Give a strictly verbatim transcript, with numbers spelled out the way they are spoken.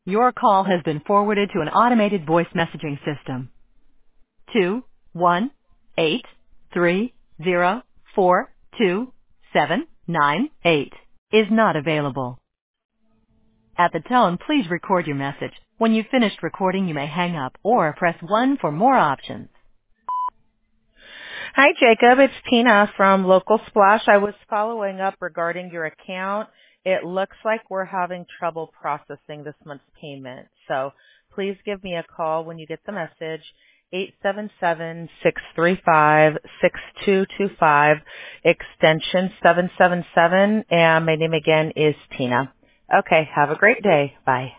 Your call has been forwarded to an automated voice messaging system. Two one eight three zero four two seven nine eight is not available. At the tone, please record your message. When you've finished recording, you may hang up or press one for more options. Hi, Jacob. It's Tina from Local Splash. I was following up regarding your account. It looks like we're having trouble processing this month's payment. So please give me a call when you get the message, eight seven seven, six three five, six two two five, extension seven seven seven, and my name again is Tina. Okay, have a great day. Bye.